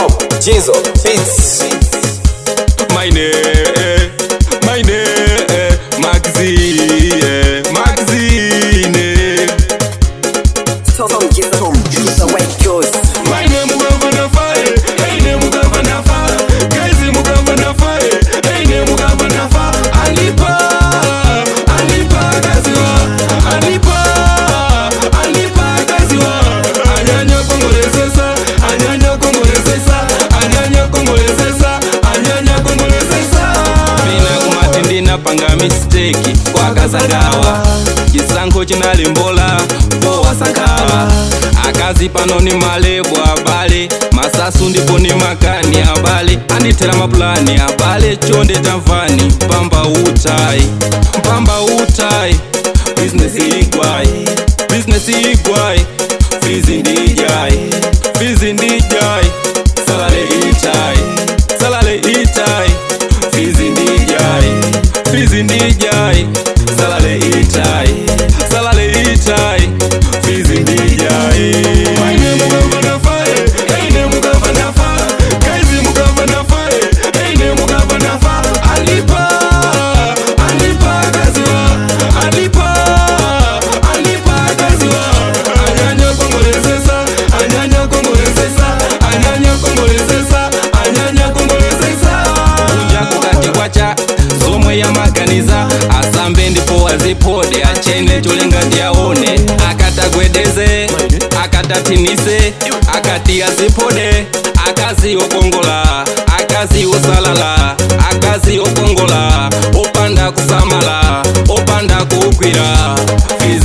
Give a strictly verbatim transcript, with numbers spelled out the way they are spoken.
com, Jinzo, Beats. My name, my name, Maxine, Maxine. Tom Jinzo, Jinzo, wake yours. My name Mugavana Fire, hey name Mugavana Fire, Kazi Mugavana Fire, hey name Mugavana Fire. Alipa, Alipa Kaziwa, Alipa, Alipa Kaziwa. Anyanya Kongolesesa, Anyanya Kongolesesa, Anyanya Kongolesesa, Anyanya Kongolesesa. Bina kumatindi napanga mistake kwa kazagawa. Kisanko chinalimbola, poa sankawa. Akazi pano ni malebwa abale, masasu ndipo ni makani abale. Anditela maplani abale, chonde tamfani, pamba utai, pamba utai. Business igwai, business igwai. Fizi ndijai, fizi ndijai. Salale itai, salale itai. Fizi ndijai, fizi ndijai. Salale itai, salale itai. Fizi ndijai. My name Mugavana Fire, hey name Mugavana Fire, Kazi Mugavana Fire, hey name Mugavana Fire. Alipa, Alipa Kaziwa, Alipa, Alipa Kaziwa. Anyanya Kongolesesa, Anyanya Kongolesesa, Anyanya Kongolesesa, Anyanya Kongolesesa. Kunja kukati kwacha, zomwe ya maganiza. Asambe ndipo azipode, achene cholenga ndiaone. Akatagwedeze, akatatinise, akati azipode. Akazi okongola, akazi osalala, akazi okongola. Opanda kusamala, opanda kukwira.